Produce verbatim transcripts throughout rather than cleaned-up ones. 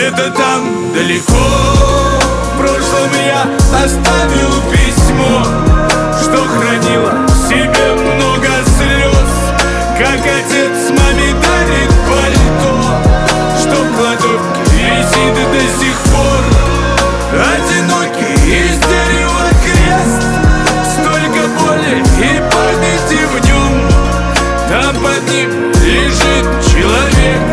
Где-то там далеко в прошлом я оставил письмо, что хранило в себе много слез, как отец маме дарит пальто, что в кладовке висит до сих пор. Одинокий из дерева крест, столько боли и памяти в нем. Там под ним лежит человек,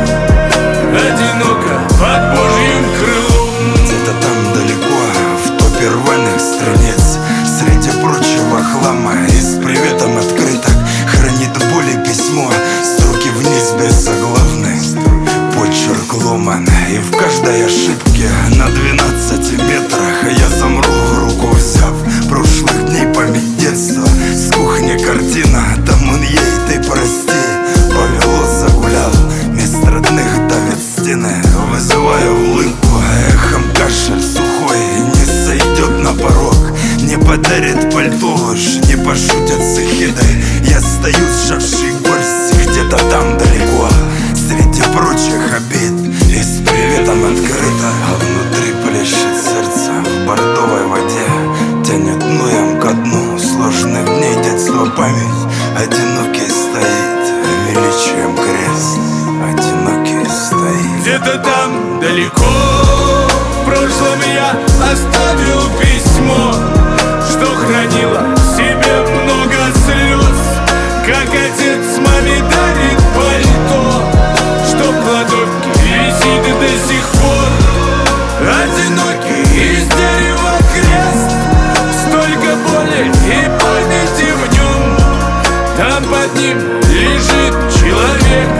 одиноко под Божьим крылом. Где-то там далеко, в топе рваных страниц, среди прочего хлама и с приветом открыток, хранит боли письмо, строки вниз без заглавных, почерк ломан. И в каждой ошибке на двенадцати метрах я замру, руку взяв прошлых дней память детства. С кухни картина, там он ей, ты прости, повело, загулял, вместо родных давит стены, вызывая улыбку. Эхом кашель сухой не сойдет на порог, не подарит пальто уж, не пошутят с эхидой. Я стою сжавший горсть где-то там далеко, среди прочих обид и с приветом открыто. А внутри плещет сердце в бордовой воде, тянет ноем ко дну сложных дней детства память. Одинокий стоит, величием крест, одинокий стоит. Где-то там далеко в прошлом я оставил письмо, что хранило в себе много слез, как отец маме дарит пальто, что в кладовке висит до сих пор. Одинокий из дерева крест, столько боли и памяти в нем. Там под ним лежит человек,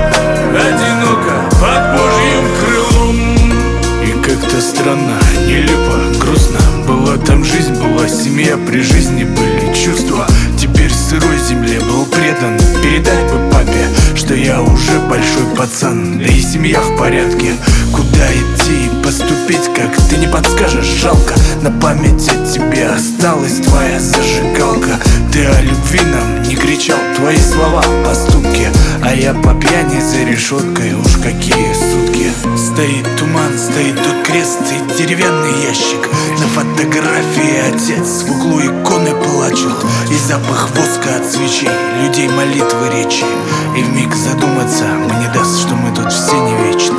одиноко под Божьим крылом. И как-то странно, нелепо, грустно. Была там жизнь, была семья, при жизни были чувства. Теперь сырой земле был предан. Передать бы папе, что я уже большой пацан, да и семья в порядке. Куда идти и поступить, как ты не подскажешь, жалко. На память о тебе осталась твоя зажигалка. Ты о любви нам не кричал, твои слова, поступки, а я по пьяни за решеткой, уж какие сутки. Стоит туман, стоит тут крест и деревянный ящик. На фотографии отец в углу иконы плачут, и запах воска от свечей, людей молитвы речи. И вмиг задуматься мне даст, что мы тут все не вечны,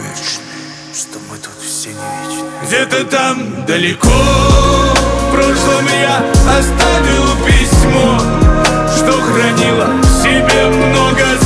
что мы тут все не вечны. Где-то там далеко в прошлом я оставил письмо, что хранило в себе много